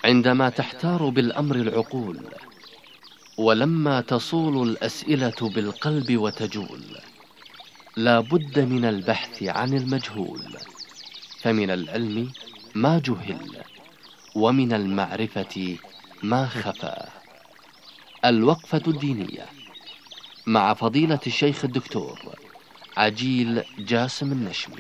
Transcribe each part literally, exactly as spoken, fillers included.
عندما تحتار بالأمر العقول، ولما تصول الأسئلة بالقلب وتجول، لا بد من البحث عن المجهول، فمن العلم ما جهل، ومن المعرفة ما خفى. الوقفة الدينية مع فضيلة الشيخ الدكتور عجيل جاسم النشمي.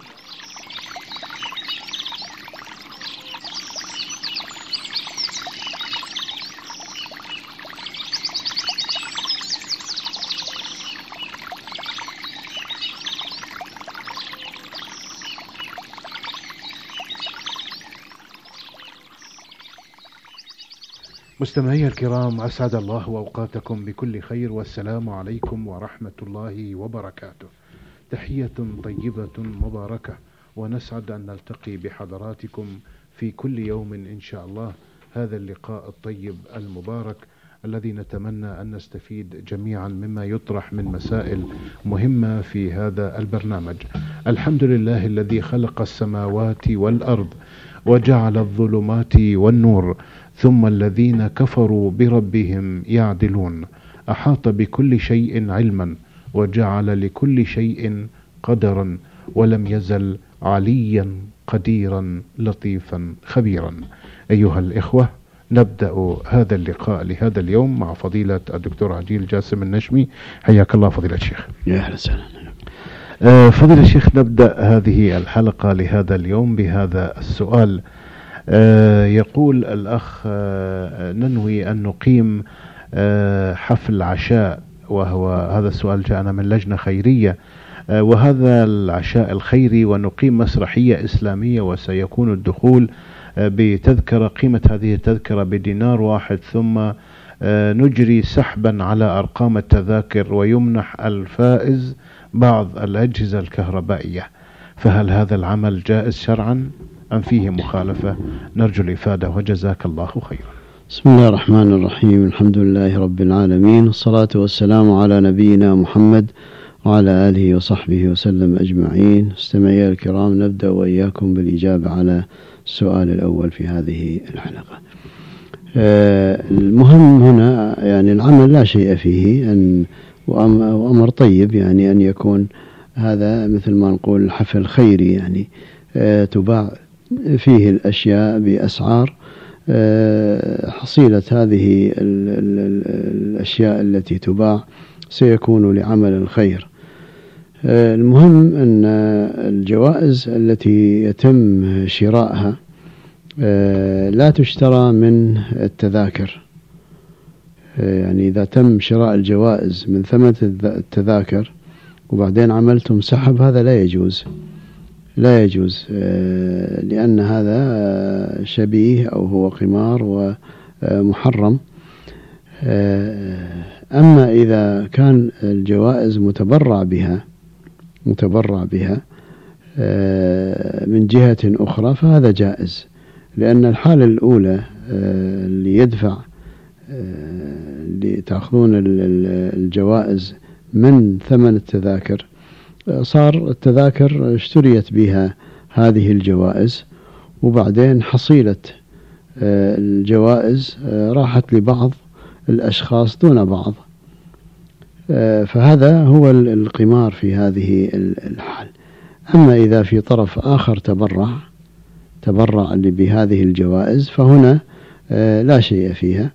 مستمعي الكرام، أسعد الله أوقاتكم بكل خير، والسلام عليكم ورحمة الله وبركاته. تحية طيبة مباركة، ونسعد أن نلتقي بحضراتكم في كل يوم إن شاء الله. هذا اللقاء الطيب المبارك الذي نتمنى أن نستفيد جميعا مما يطرح من مسائل مهمة في هذا البرنامج. الحمد لله الذي خلق السماوات والأرض وجعل الظلمات والنور، ثم الذين كفروا بربهم يعدلون. أحاط بكل شيء علما، وجعل لكل شيء قدرا، ولم يزل عليا قديرا لطيفا خبيرا. أيها الإخوة، نبدأ هذا اللقاء لهذا اليوم مع فضيلة الدكتور عجيل جاسم النشمي. حياك الله فضيلة الشيخ. يا أهلا وسهلا. آه فضيلة الشيخ، نبدأ هذه الحلقة لهذا اليوم بهذا السؤال. آه يقول الأخ: آه ننوي أن نقيم آه حفل عشاء، وهو هذا السؤال جاءنا من لجنة خيرية، آه وهذا العشاء الخيري، ونقيم مسرحية إسلامية، وسيكون الدخول آه بتذكرة، قيمة هذه التذكرة بدينار واحد، ثم آه نجري سحبا على أرقام التذاكر، ويمنح الفائز بعض الأجهزة الكهربائية. فهل هذا العمل جائز شرعا أم فيه مخالفة؟ نرجو الإفادة وجزاك الله خيرا. بسم الله الرحمن الرحيم. الحمد لله رب العالمين، والصلاة والسلام على نبينا محمد وعلى آله وصحبه وسلم أجمعين. مستمعي الكرام، نبدأ وإياكم بالإجابة على السؤال الأول في هذه الحلقة. آه المهم هنا يعني العمل لا شيء فيه، أن وأمر طيب يعني أن يكون هذا مثل ما نقول حفل خيري، يعني آه تباع فيه الأشياء بأسعار آه حصيلة هذه ال ال ال الأشياء التي تباع سيكون لعمل الخير. آه المهم أن الجوائز التي يتم شرائها آه لا تشترى من التذاكر. يعني إذا تم شراء الجوائز من ثمن التذاكر وبعدين عملتم سحب، هذا لا يجوز، لا يجوز، لأن هذا شبيه أو هو قمار ومحرم. أما إذا كان الجوائز متبرع بها متبرع بها من جهة أخرى فهذا جائز، لأن الحالة الأولى اللي يدفع لتأخذون الجوائز من ثمن التذاكر، صار التذاكر اشتريت بها هذه الجوائز، وبعدين حصيلة الجوائز راحت لبعض الأشخاص دون بعض، فهذا هو القمار في هذه الحال. أما إذا في طرف آخر تبرع تبرع بهذه الجوائز فهنا لا شيء فيها،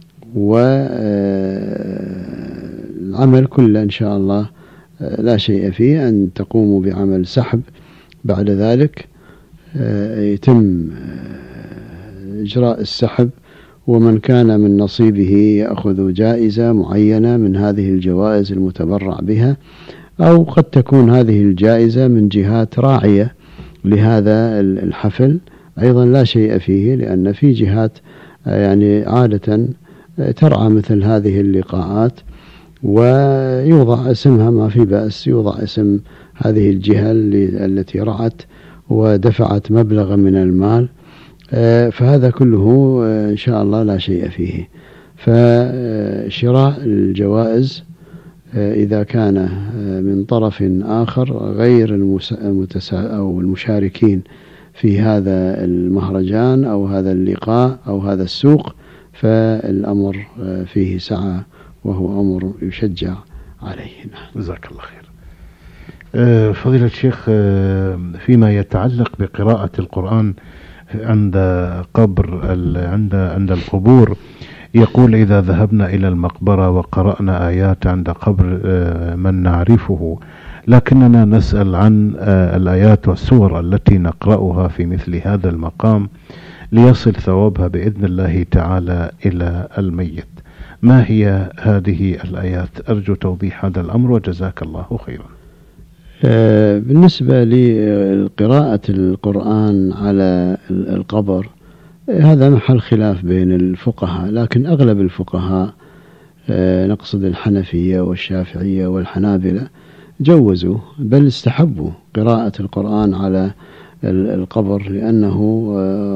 والعمل كله إن شاء الله لا شيء فيه، أن تقوموا بعمل سحب بعد ذلك يتم إجراء السحب، ومن كان من نصيبه يأخذ جائزة معينة من هذه الجوائز المتبرع بها، أو قد تكون هذه الجائزة من جهات راعية لهذا الحفل أيضا لا شيء فيه، لأن في جهات يعني عادة ترعى مثل هذه اللقاءات ويوضع اسمها، ما في بأس يوضع اسم هذه الجهة التي رعت ودفعت مبلغا من المال، فهذا كله إن شاء الله لا شيء فيه. فشراء الجوائز إذا كان من طرف آخر غير المسا أو المشاركين في هذا المهرجان أو هذا اللقاء أو هذا السوق، فالأمر فيه سعة وهو أمر يشجع عليه. جزاك الله خير. فضيلة الشيخ، فيما يتعلق بقراءة القرآن عند قبر عند عند القبور، يقول إذا ذهبنا إلى المقبرة وقرأنا آيات عند قبر من نعرفه، لكننا نسأل عن الآيات والسور التي نقرأها في مثل هذا المقام ليصل ثوابها بإذن الله تعالى إلى الميت، ما هي هذه الآيات؟ أرجو توضيح هذا الأمر وجزاك الله خيرا. بالنسبة لقراءة القرآن على القبر، هذا محل خلاف بين الفقهاء، لكن أغلب الفقهاء نقصد الحنفية والشافعية والحنابلة جوزوا بل استحبوا قراءة القرآن على القبر، لأنه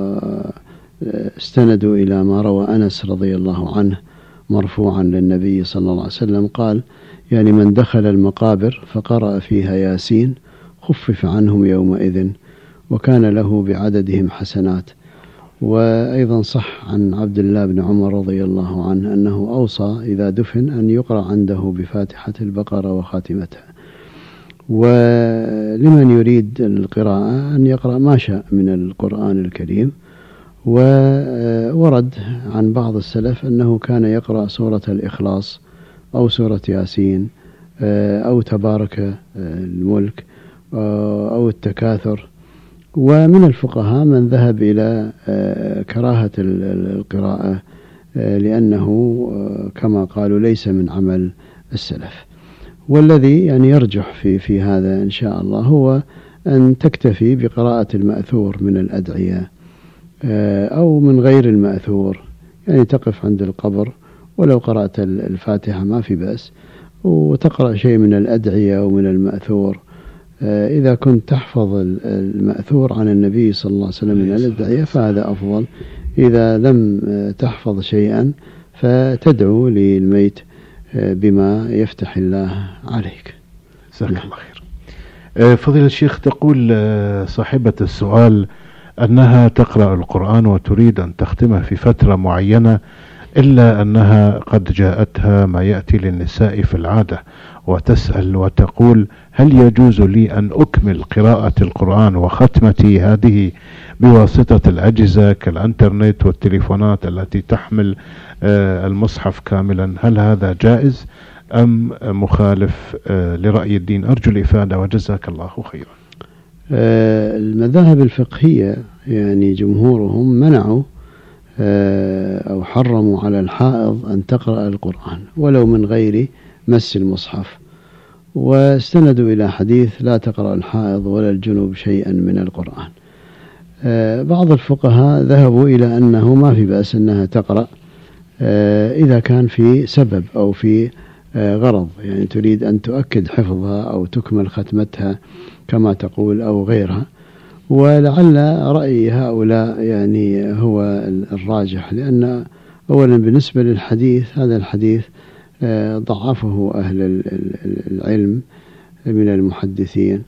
استندوا إلى ما روى أنس رضي الله عنه مرفوعا للنبي صلى الله عليه وسلم قال: يعني من دخل المقابر فقرأ فيها ياسين خفف عنهم يومئذ وكان له بعددهم حسنات. وأيضا صح عن عبد الله بن عمر رضي الله عنه أنه أوصى إذا دفن أن يقرأ عنده بفاتحة البقرة وخاتمتها. ولمن يريد القراءة أن يقرأ ما شاء من القرآن الكريم. وورد عن بعض السلف أنه كان يقرأ سورة الإخلاص أو سورة ياسين أو تبارك الملك أو التكاثر. ومن الفقهاء من ذهب إلى كراهة القراءة لأنه كما قالوا ليس من عمل السلف. والذي يعني يرجح في في هذا إن شاء الله هو أن تكتفي بقراءة المأثور من الأدعية أو من غير المأثور، يعني تقف عند القبر ولو قرأت الفاتحة ما في بأس، وتقرأ شيء من الأدعية ومن المأثور. إذا كنت تحفظ المأثور عن النبي صلى الله عليه وسلم من الأدعية فهذا أفضل. إذا لم تحفظ شيئا فتدعو للميت بما يفتح الله عليك. جزاك الله خير. فضيلة الشيخ، تقول صاحبة السؤال أنها تقرأ القرآن وتريد أن تختمه في فترة معينة، إلا أنها قد جاءتها ما يأتي للنساء في العادة، وتسأل وتقول: هل يجوز لي أن أكمل قراءة القرآن وختمتي هذه بواسطة الأجهزة كالإنترنت والتليفونات التي تحمل المصحف كاملا؟ هل هذا جائز أم مخالف لرأي الدين؟ أرجو الإفادة وجزاك الله خيرا. المذاهب الفقهية يعني جمهورهم منعوا أو حرموا على الحائض أن تقرأ القرآن ولو من غير مس المصحف، واستندوا إلى حديث: لا تقرأ الحائض ولا الجنوب شيئا من القرآن. بعض الفقهاء ذهبوا إلى أنه ما في بأس أنها تقرأ إذا كان في سبب أو في غرض، يعني تريد أن تؤكد حفظها أو تكمل ختمتها كما تقول أو غيرها. ولعل رأي هؤلاء يعني هو الراجح، لأن أولا بالنسبة للحديث، هذا الحديث ضعفه أهل العلم من المحدثين.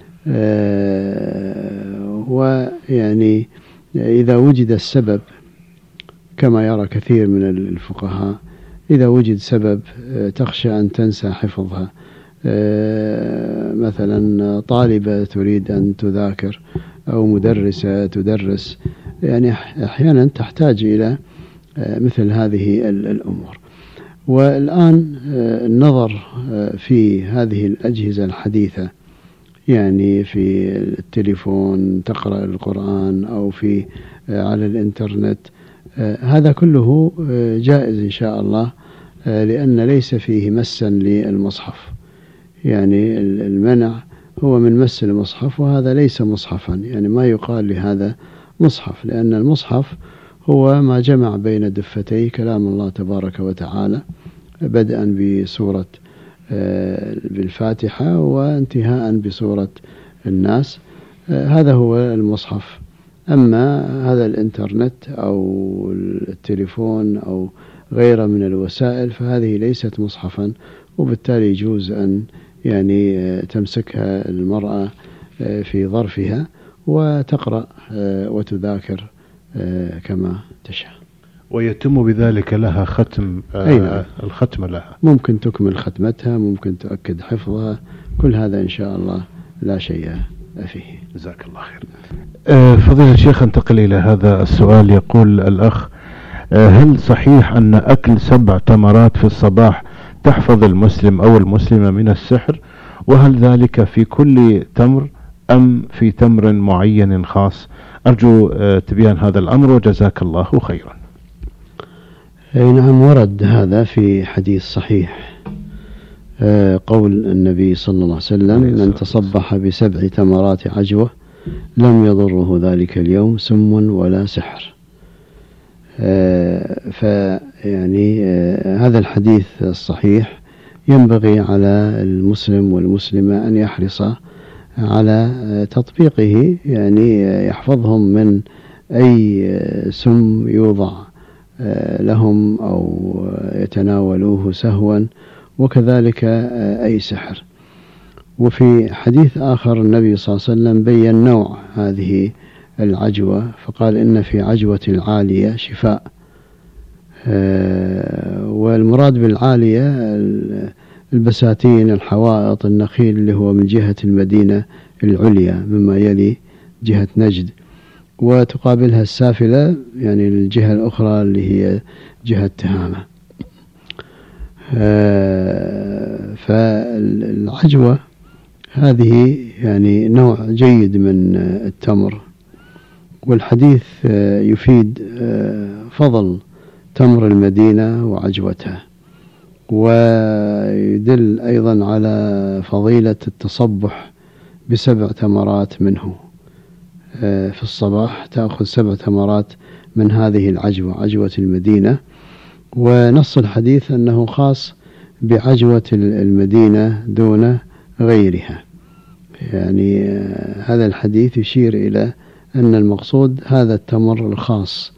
ويعني إذا وجد السبب كما يرى كثير من الفقهاء، إذا وجد سبب تخشى أن تنسى حفظها، مثلا طالبة تريد أن تذاكر أو مدرسة تدرس، يعني أحيانا تحتاج إلى مثل هذه الأمور. والآن النظر في هذه الأجهزة الحديثة، يعني في التليفون تقرأ القرآن أو في على الإنترنت، هذا كله جائز إن شاء الله، لأن ليس فيه مسا للمصحف. يعني المنع هو من مس المصحف، وهذا ليس مصحفا، يعني ما يقال لهذا مصحف، لأن المصحف هو ما جمع بين دفتي كلام الله تبارك وتعالى، بدءا بسورة بالفاتحة وانتهاء بسورة الناس، هذا هو المصحف. أما هذا الإنترنت أو التليفون أو غيره من الوسائل فهذه ليست مصحفا، وبالتالي يجوز أن يعني تمسكها المرأة في ظرفها وتقرأ وتذاكر كما تشاء. ويتم بذلك لها ختم آه الختم لها، ممكن تكمل ختمتها، ممكن تؤكد حفظها، كل هذا إن شاء الله لا شيء فيه. جزاك الله خير. آه فضيلة الشيخ، انتقل إلى هذا السؤال. يقول الأخ: آه هل صحيح أن أكل سبع تمرات في الصباح تحفظ المسلم أو المسلمة من السحر؟ وهل ذلك في كل تمر أم في تمر معين خاص؟ أرجو آه تبيان هذا الأمر وجزاك الله خيرا. أي نعم، ورد هذا في حديث صحيح، قول النبي صلى الله عليه وسلم: من تصبح بسبع تمرات عجوة لم يضره ذلك اليوم سم ولا سحر. فيعني هذا الحديث الصحيح ينبغي على المسلم والمسلمة أن يحرص على تطبيقه، يعني يحفظهم من أي سم يوضع لهم أو يتناولوه سهوا، وكذلك أي سحر. وفي حديث آخر النبي صلى الله عليه وسلم بين نوع هذه العجوة، فقال: إن في عجوة العالية شفاء. والمراد بالعالية البساتين، الحوائط، النخيل، اللي هو من جهة المدينة العليا مما يلي جهة نجد، وتقابلها السافلة يعني الجهة الأخرى اللي هي جهة تهامة. فالعجوة هذه يعني نوع جيد من التمر، والحديث يفيد فضل تمر المدينة وعجوتها، ويدل أيضا على فضيلة التصبح بسبع تمرات منه في الصباح. تأخذ سبع تمرات من هذه العجوة، عجوة المدينة. ونص الحديث أنه خاص بعجوة المدينة دون غيرها، يعني هذا الحديث يشير إلى أن المقصود هذا التمر الخاص.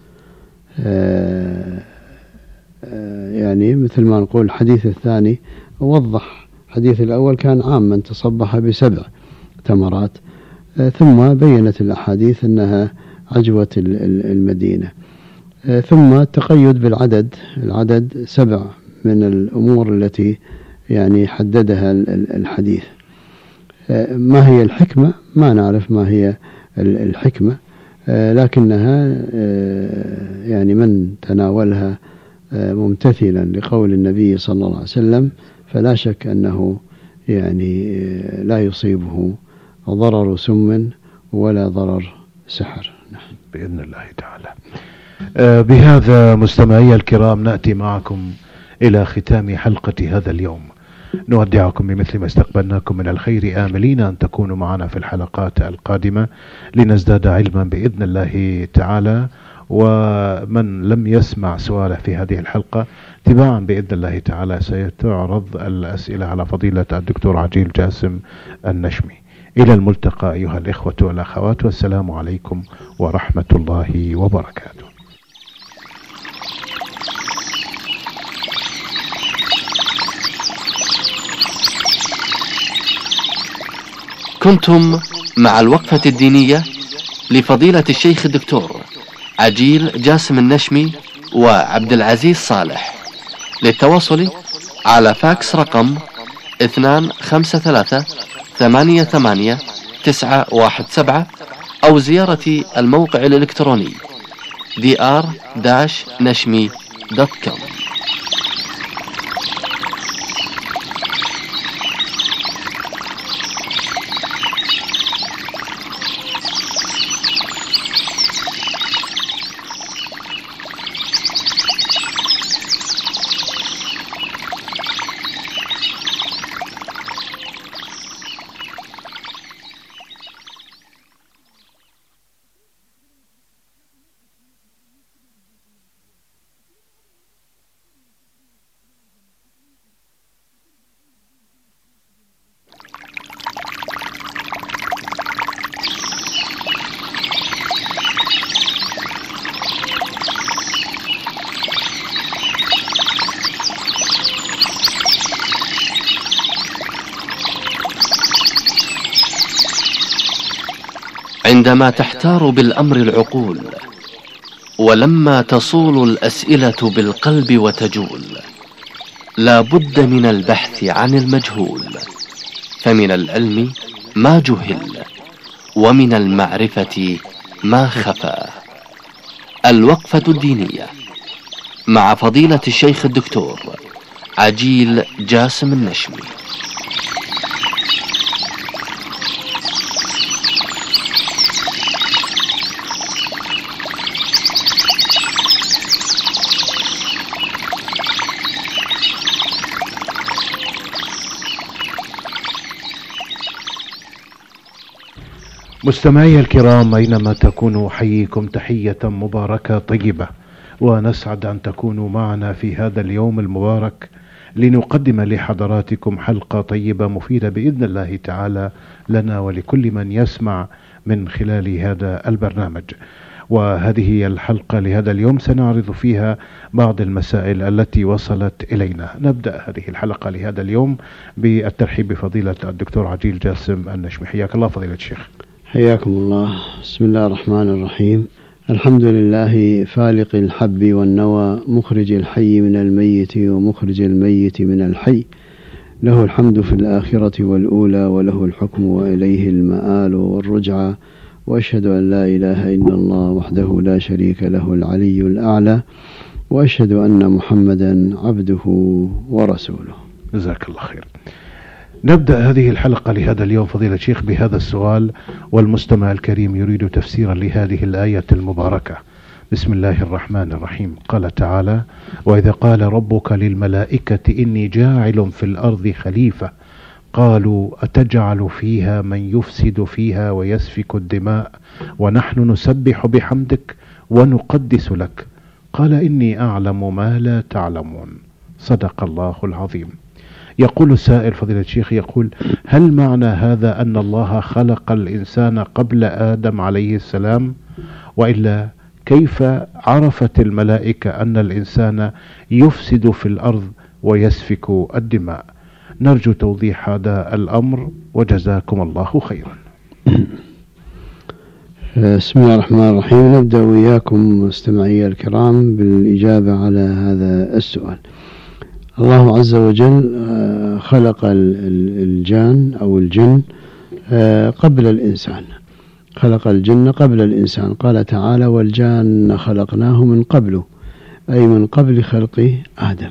يعني مثل ما نقول الحديث الثاني وضح، الحديث الأول كان عاما تصبح بسبع تمرات، ثم بينت الأحاديث أنها عجوة المدينة. ثم التقيد بالعدد، العدد سبع من الأمور التي يعني حددها الحديث. ما هي الحكمة؟ ما نعرف ما هي الحكمة، لكنها يعني من تناولها ممتثلا لقول النبي صلى الله عليه وسلم فلا شك أنه يعني لا يصيبه ضرر سم ولا ضرر سحر. بإذن الله تعالى. بهذا مستمعي الكرام نأتي معكم إلى ختام حلقة هذا اليوم. نودعكم بمثل ما استقبلناكم من الخير، آملين أن تكونوا معنا في الحلقات القادمة لنزداد علما بإذن الله تعالى. ومن لم يسمع سؤاله في هذه الحلقة تباعا بإذن الله تعالى سيتعرض الأسئلة على فضيلة الدكتور عجيل جاسم النشمي. إلى الملتقى أيها الإخوة والأخوات، والسلام عليكم ورحمة الله وبركاته. كنتم مع الوقفة الدينية لفضيلة الشيخ الدكتور عجيل جاسم النشمي وعبد العزيز صالح. للتواصل على فاكس رقم اثنان خمسة ثلاثة ثمانية ثمانية تسعة واحد سبعة أو زيارة الموقع الإلكتروني دي آر نشمي دوت كوم. عندما تحتار بالأمر العقول، ولما تصول الأسئلة بالقلب وتجول، لا بد من البحث عن المجهول، فمن العلم ما جهل، ومن المعرفة ما خفى. الوقفة الدينية مع فضيلة الشيخ الدكتور عجيل جاسم النشمي. مستمعي الكرام أينما تكونوا أحييكم تحية مباركة طيبة، ونسعد أن تكونوا معنا في هذا اليوم المبارك لنقدم لحضراتكم حلقة طيبة مفيدة بإذن الله تعالى لنا ولكل من يسمع من خلال هذا البرنامج. وهذه هي الحلقة لهذا اليوم، سنعرض فيها بعض المسائل التي وصلت إلينا. نبدأ هذه الحلقة لهذا اليوم بالترحيب بفضيلة الدكتور عجيل جاسم النشمي. حياك الله فضيلة الشيخ. حياكم الله. بسم الله الرحمن الرحيم. الحمد لله فالق الحب والنوى، مخرج الحي من الميت ومخرج الميت من الحي، له الحمد في الآخرة والأولى، وله الحكم وإليه المآل والرجعى، وأشهد أن لا إله إلا الله وحده لا شريك له العلي الأعلى، وأشهد أن محمدا عبده ورسوله. جزاك الله خير. نبدأ هذه الحلقة لهذا اليوم فضيلة الشيخ بهذا السؤال، والمستمع الكريم يريد تفسيرا لهذه الآية المباركة. بسم الله الرحمن الرحيم. قال تعالى: وإذا قال ربك للملائكة إني جاعل في الأرض خليفة قالوا أتجعل فيها من يفسد فيها ويسفك الدماء ونحن نسبح بحمدك ونقدس لك قال إني أعلم ما لا تعلمون. صدق الله العظيم. يقول السائل فضيلة الشيخ، يقول: هل معنى هذا أن الله خلق الإنسان قبل آدم عليه السلام؟ وإلا كيف عرفت الملائكة أن الإنسان يفسد في الأرض ويسفك الدماء؟ نرجو توضيح هذا الأمر وجزاكم الله خيرا. بسم الله الرحمن الرحيم. نبدأ وإياكم مستمعي الكرام بالإجابة على هذا السؤال. الله عز وجل خلق الجان أو الجن قبل الإنسان، خلق الجن قبل الإنسان. قال تعالى: والجان خلقناه من قبله، أي من قبل خلق آدم.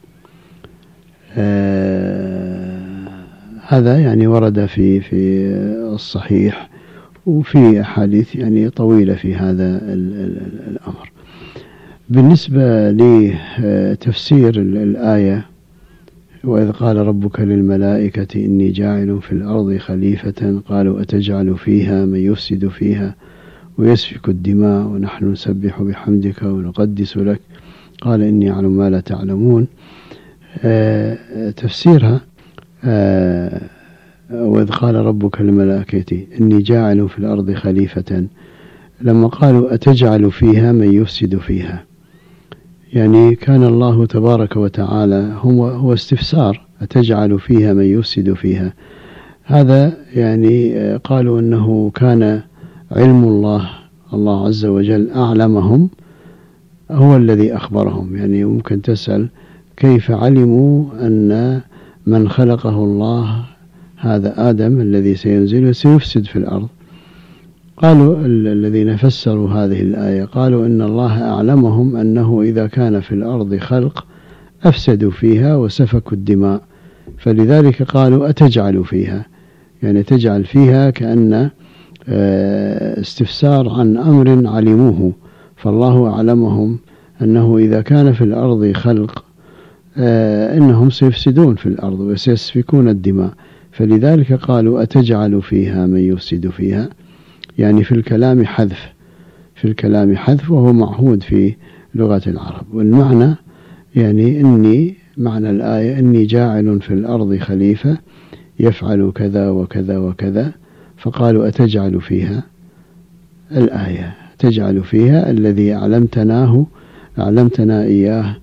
هذا يعني ورد في في الصحيح، وفي أحاديث يعني طويلة في هذا الأمر. بالنسبة لتفسير الآية: وإذ قال ربك للملائكة إني جاعل في الأرض خليفة قالوا أتجعل فيها من يفسد فيها ويسفك الدماء ونحن نسبح بحمدك ونقدس لك قال إني أعلم ما لا تعلمون. آه تفسيرها: آه وإذ قال ربك للملائكة إني جاعل في الأرض خليفة، لما قالوا أتجعل فيها من يفسد فيها، يعني كان الله تبارك وتعالى هو هو استفسار: أتجعل فيها من يفسد فيها. هذا يعني قالوا أنه كان علم الله، الله عز وجل أعلمهم، هو الذي أخبرهم. يعني ممكن تسأل كيف علموا أن من خلقه الله هذا آدم الذي سينزل سيفسد في الأرض؟ قالوا الذين فسروا هذه الآية قالوا إن الله أعلمهم أنه إذا كان في الأرض خلق أفسدوا فيها وسفكوا الدماء، فلذلك قالوا أتجعل فيها، يعني تجعل فيها كأن استفسار عن أمر علموه، فالله أعلمهم أنه إذا كان في الأرض خلق إنهم سيفسدون في الأرض وسيسفكون الدماء، فلذلك قالوا أتجعل فيها من يفسد فيها. يعني في الكلام حذف، في الكلام حذف وهو معهود في لغة العرب. والمعنى يعني إني، معنى الآية إني جاعل في الأرض خليفة يفعل كذا وكذا وكذا، فقالوا أتجعل فيها الآية، تجعل فيها الذي أعلمتناه أعلمتنا إياه.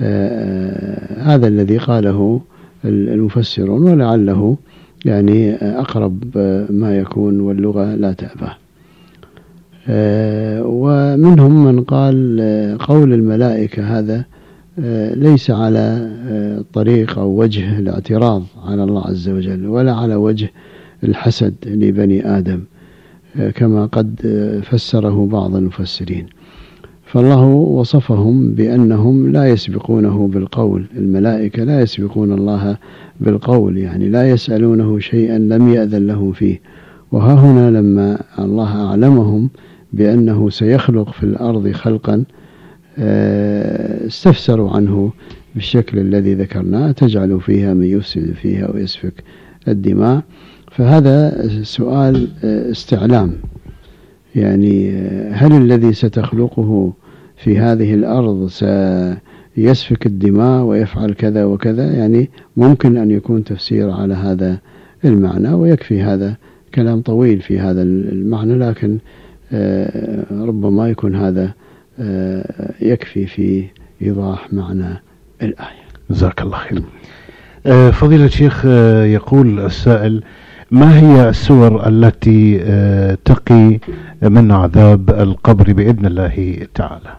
آه هذا الذي قاله المفسرون، ولعله يعني أقرب ما يكون واللغة لا تأبه. ومنهم من قال قول الملائكة هذا ليس على طريق أو وجه الاعتراض على الله عز وجل ولا على وجه الحسد لبني آدم كما قد فسره بعض المفسرين. فالله وصفهم بأنهم لا يسبقونه بالقول، الملائكة لا يسبقون الله بالقول، يعني لا يسألونه شيئا لم يأذن لهم فيه. وها هنا لما الله أعلمهم بأنه سيخلق في الأرض خلقا استفسروا عنه بالشكل الذي ذكرناه: تجعل فيها من يفسد فيها ويسفك الدماء. فهذا سؤال استعلام، يعني هل الذي ستخلقه في هذه الأرض سيسفك الدماء ويفعل كذا وكذا؟ يعني ممكن أن يكون تفسير على هذا المعنى، ويكفي هذا كلام طويل في هذا المعنى، لكن ربما يكون هذا يكفي في إيضاح معنى الآية. جزاك الله خير. فضيلة الشيخ، يقول السائل: ما هي السور التي تقي من عذاب القبر بإذن الله تعالى؟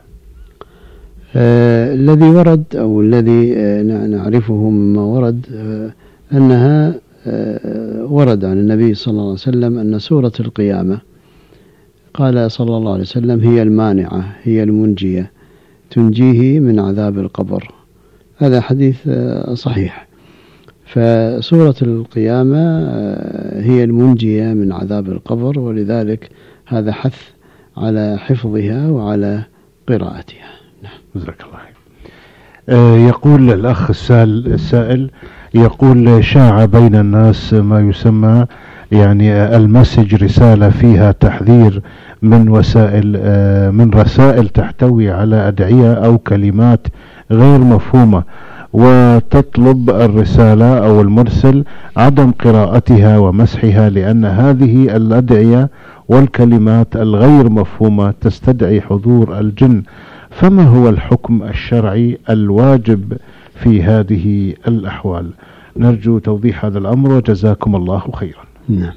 آه الذي ورد أو الذي آه نعرفه مما ورد آه أنها آه ورد عن النبي صلى الله عليه وسلم أن سورة القيامة قال صلى الله عليه وسلم هي المانعة، هي المنجية، تنجيه من عذاب القبر. هذا حديث آه صحيح. فسورة القيامة آه هي المنجية من عذاب القبر، ولذلك هذا حث على حفظها وعلى قراءتها. جزاك الله خير. آه يقول الأخ السائل، يقول: شاع بين الناس ما يسمى يعني المسج، رسالة فيها تحذير من وسائل آه من رسائل تحتوي على أدعية أو كلمات غير مفهومة، وتطلب الرسالة أو المرسل عدم قراءتها ومسحها، لأن هذه الأدعية والكلمات الغير مفهومة تستدعي حضور الجن. فما هو الحكم الشرعي الواجب في هذه الأحوال؟ نرجو توضيح هذا الأمر وجزاكم الله خيرا. نعم.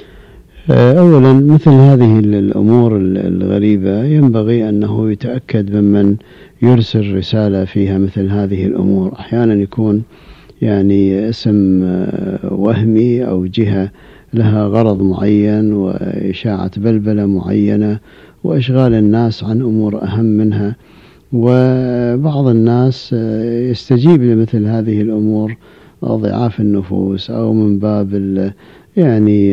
أولا، مثل هذه الأمور الغريبة ينبغي أنه يتأكد ممن يرسل رسالة فيها مثل هذه الأمور. أحيانا يكون يعني اسم وهمي أو جهة لها غرض معين وإشاعة بلبلة معينة وإشغال الناس عن أمور أهم منها، وبعض الناس يستجيب لمثل هذه الأمور ضعاف النفوس أو من باب يعني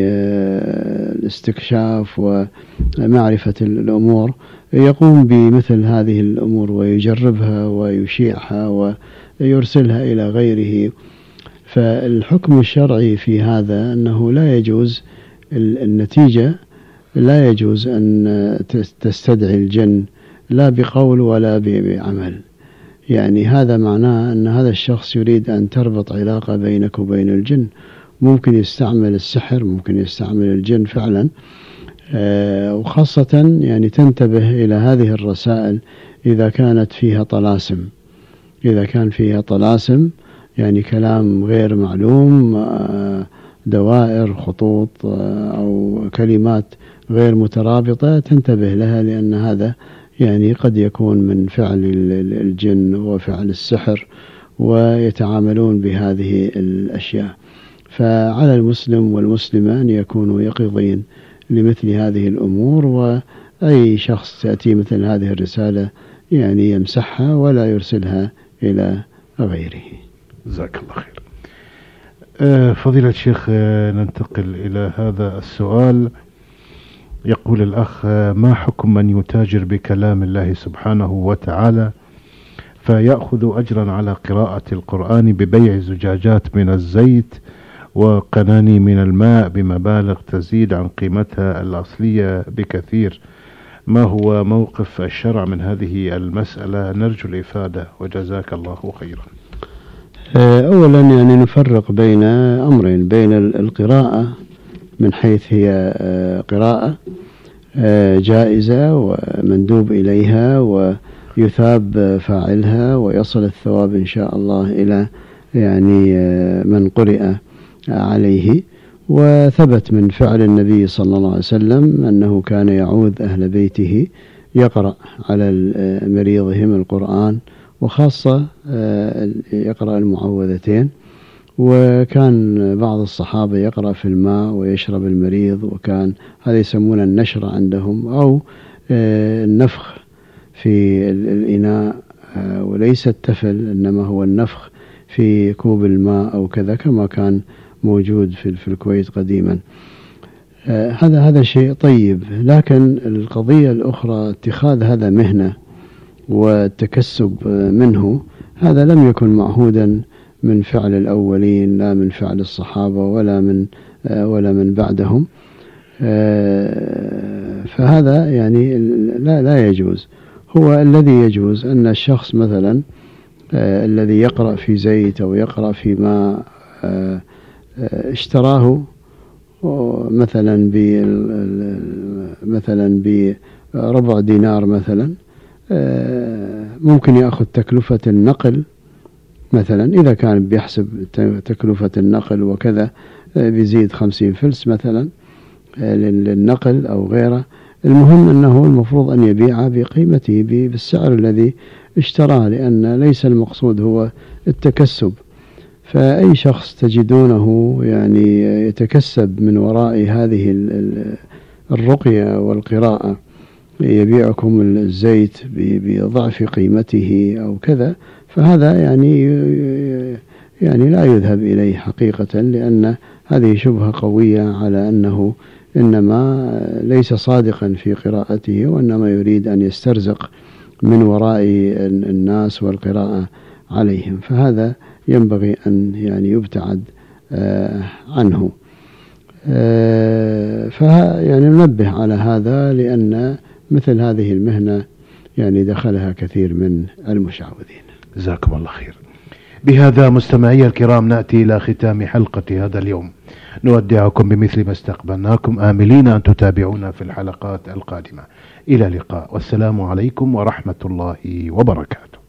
الاستكشاف ومعرفة الأمور، يقوم بمثل هذه الأمور ويجربها ويشيعها ويرسلها إلى غيره. فالحكم الشرعي في هذا أنه لا يجوز النتيجة، لا يجوز أن تستدعي الجن لا بقول ولا بعمل. يعني هذا معناه أن هذا الشخص يريد أن تربط علاقة بينك وبين الجن. ممكن يستعمل السحر، ممكن يستعمل الجن فعلا. آه وخاصة يعني تنتبه إلى هذه الرسائل إذا كانت فيها طلاسم، إذا كان فيها طلاسم يعني كلام غير معلوم، آه دوائر، خطوط، آه أو كلمات غير مترابطة، تنتبه لها، لأن هذا يعني قد يكون من فعل الجن وفعل السحر، ويتعاملون بهذه الأشياء. فعلى المسلم والمسلمة أن يكونوا يقظين لمثل هذه الأمور، وأي شخص تأتي مثل هذه الرسالة يعني يمسحها ولا يرسلها إلى غيره. جزاك الله خير. أه فضيلة الشيخ، أه ننتقل إلى هذا السؤال. يقول الأخ: ما حكم من يتاجر بكلام الله سبحانه وتعالى فيأخذ أجرا على قراءة القرآن ببيع زجاجات من الزيت وقناني من الماء بمبالغ تزيد عن قيمتها الأصلية بكثير؟ ما هو موقف الشرع من هذه المسألة؟ نرجو الإفادة وجزاك الله خيرا. أولا يعني نفرق بين أمرين: بين القراءة من حيث هي قراءة جائزة ومندوب إليها ويثاب فاعلها ويصل الثواب إن شاء الله إلى يعني من قرئ عليه، وثبت من فعل النبي صلى الله عليه وسلم أنه كان يعوذ أهل بيته، يقرأ على مريضهم القرآن، وخاصة يقرأ المعوذتين. وكان بعض الصحابة يقرأ في الماء ويشرب المريض، وكان هذا يسمونه النشر عندهم، أو النفخ في الإناء، وليس التفل إنما هو النفخ في كوب الماء أو كذا، كما كان موجود في في الكويت قديما. هذا هذا شيء طيب. لكن القضية الأخرى اتخاذ هذا مهنة والتكسب منه، هذا لم يكن معهودا من فعل الأولين، لا من فعل الصحابة ولا من ولا من بعدهم. فهذا يعني لا لا يجوز. هو الذي يجوز أن الشخص مثلا الذي يقرأ في زيت أو يقرأ في ماء اشتراه مثلا ب مثلا بربع دينار مثلا، ممكن يأخذ تكلفة النقل مثلا، إذا كان بيحسب تكلفة النقل وكذا بيزيد خمسين فلس مثلا للنقل أو غيره. المهم أنه المفروض أن يبيع بقيمته بالسعر الذي اشتراه، لأن ليس المقصود هو التكسب. فأي شخص تجدونه يعني يتكسب من وراء هذه الرقية والقراءة، يبيعكم الزيت بضعف قيمته أو كذا، فهذا يعني يعني لا يذهب إليه حقيقة، لأن هذه شبهة قوية على أنه إنما ليس صادقا في قراءته، وإنما يريد أن يسترزق من وراء الناس والقراءة عليهم. فهذا ينبغي أن يعني يبتعد عنه. فيعني ننبه على هذا، لأن مثل هذه المهنة يعني دخلها كثير من المشعوذين. جزاكم الله خير. بهذا مستمعي الكرام نأتي إلى ختام حلقة هذا اليوم. نودعكم بمثل ما استقبلناكم، آملين أن تتابعونا في الحلقات القادمة. إلى اللقاء، والسلام عليكم ورحمة الله وبركاته.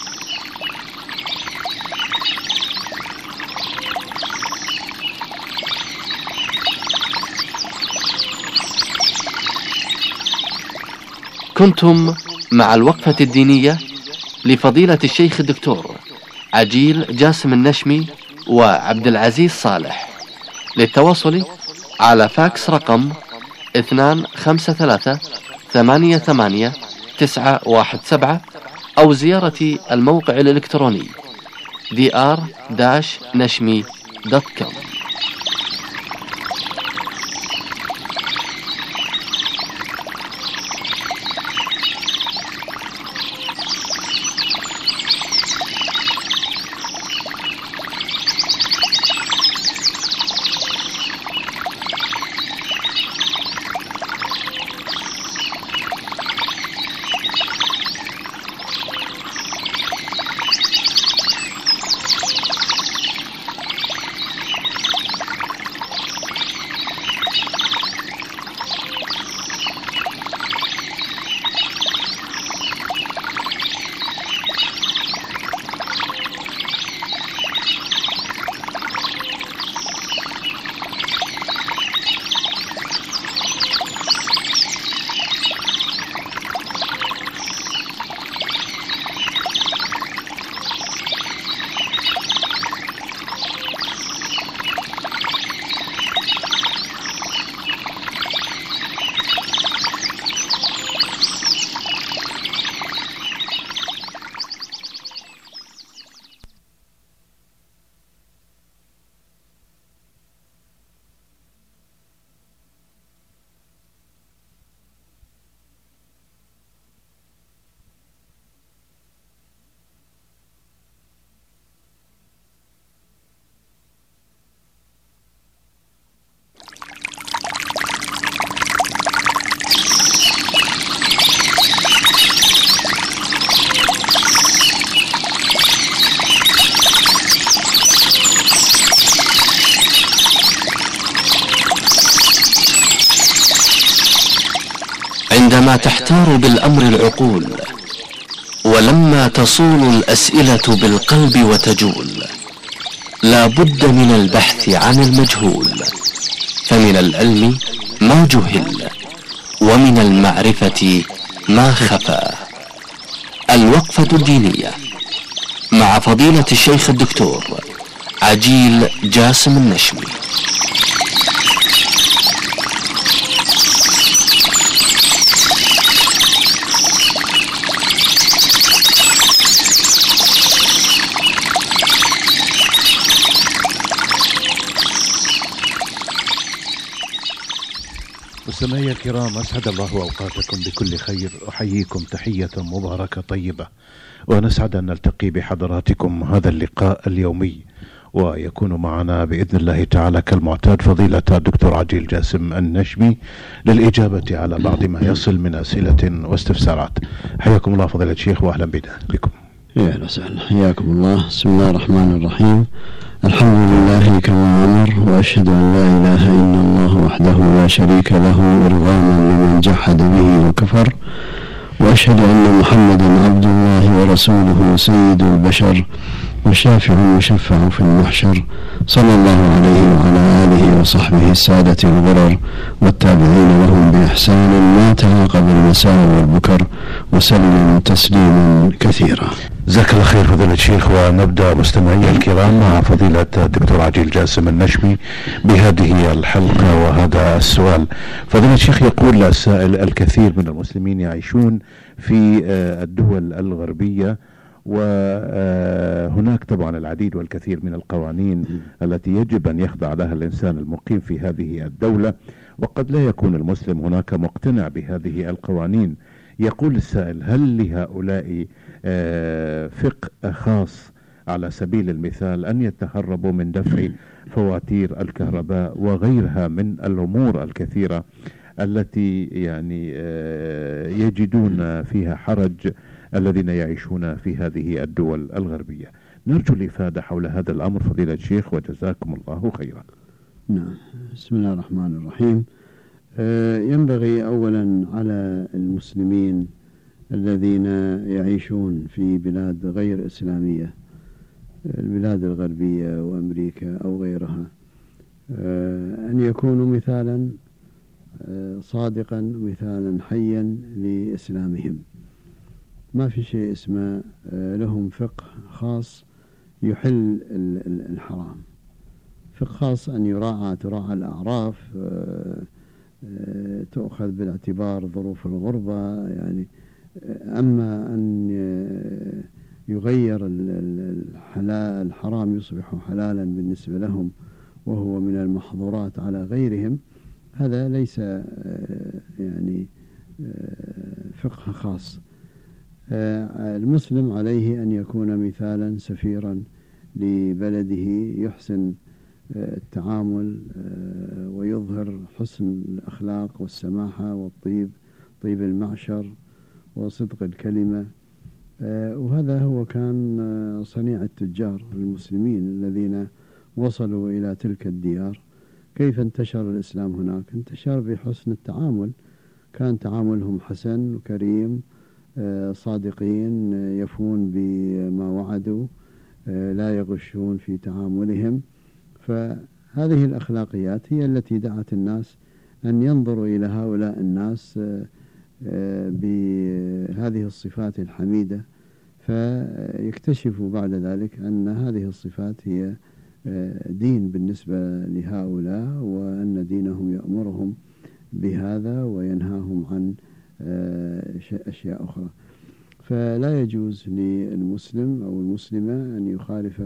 كنتم مع الوقفة الدينية لفضيلة الشيخ الدكتور عجيل جاسم النشمي وعبد العزيز صالح. للتواصل على فاكس رقم اثنان خمسة ثلاثة ثمانية ثمانية تسعة واحد سبعة، أو زيارة الموقع الإلكتروني دي آر نشمي دوت كوم. عندما تحتار بالأمر العقول، ولما تصول الأسئلة بالقلب وتجول، لا بد من البحث عن المجهول. فمن العلم ما جهل ومن المعرفة ما خفى. الوقفة الدينية مع فضيلة الشيخ الدكتور عجيل جاسم النشمي. مستمعي الكرام، أسعد الله أوقاتكم بكل خير. أحييكم تحية مباركة طيبة، ونسعد أن نلتقي بحضراتكم هذا اللقاء اليومي، ويكون معنا بإذن الله تعالى كالمعتاد فضيلة الدكتور عجيل جاسم النشمي للإجابة على بعض ما يصل من أسئلة واستفسارات. حياكم الله فضيلة الشيخ، وأهلا بكم. يا أهلا وسهلا، حياكم الله. بسم الله الرحمن الرحيم. الحمد لله كما أمر، وأشهد أن لا إله إلا الله وحده لا شريك له إرغاما لمن جحد به وكفر، وأشهد أن محمدا عبد الله ورسوله سيد البشر وشافع وشفع في المحشر، صلى الله عليه وعلى آله وصحبه السادة الغرر والتابعين لهم بإحسان ما تعاقب المساء والبكر، وسلم تسليما كثيرا. جزاك الله خير فضيلة الشيخ. ونبدأ مستمعي الكرام مع فضيلة الدكتور عجيل جاسم النشمي بهذه الحلقة وهذا السؤال. فضيلة الشيخ، يقول السائل: الكثير من المسلمين يعيشون في الدول الغربية، وهناك طبعا العديد والكثير من القوانين التي يجب أن يخضع لها الإنسان المقيم في هذه الدولة، وقد لا يكون المسلم هناك مقتنع بهذه القوانين. يقول السائل: هل لهؤلاء فقه خاص على سبيل المثال أن يتهربوا من دفع فواتير الكهرباء وغيرها من الأمور الكثيرة التي يعني يجدون فيها حرج الذين يعيشون في هذه الدول الغربية؟ نرجو الإفادة حول هذا الأمر فضيلة الشيخ، وجزاكم الله خيرا. نعم، بسم الله الرحمن الرحيم. ينبغي أولا على المسلمين الذين يعيشون في بلاد غير إسلامية، البلاد الغربية وأمريكا أو غيرها، أن يكونوا مثالا صادقا، مثالا حيا لإسلامهم. ما في شيء اسمه لهم فقه خاص يحل الحرام، فقه خاص أن يراعى تراعى الأعراف، تؤخذ بالاعتبار ظروف الغربة يعني. أما أن يغير الحلال الحرام يصبح حلالا بالنسبة لهم وهو من المحظورات على غيرهم، هذا ليس يعني فقه خاص. المسلم عليه أن يكون مثالا سفيرا لبلده، يحسن التعامل ويظهر حسن الأخلاق والسماحة والطيب، طيب المعشر وصدق الكلمة. وهذا هو كان صنيع التجار المسلمين الذين وصلوا إلى تلك الديار. كيف انتشر الإسلام هناك؟ انتشر بحسن التعامل، كان تعاملهم حسن وكريم، صادقين، يفون بما وعدوا، لا يغشون في تعاملهم. فهذه الأخلاقيات هي التي دعت الناس أن ينظروا إلى هؤلاء الناس بهذه الصفات الحميدة، فيكتشفوا بعد ذلك أن هذه الصفات هي دين بالنسبة لهؤلاء، وأن دينهم يأمرهم بهذا وينهاهم عن أشياء أخرى. فلا يجوز للمسلم أو المسلمة أن يخالف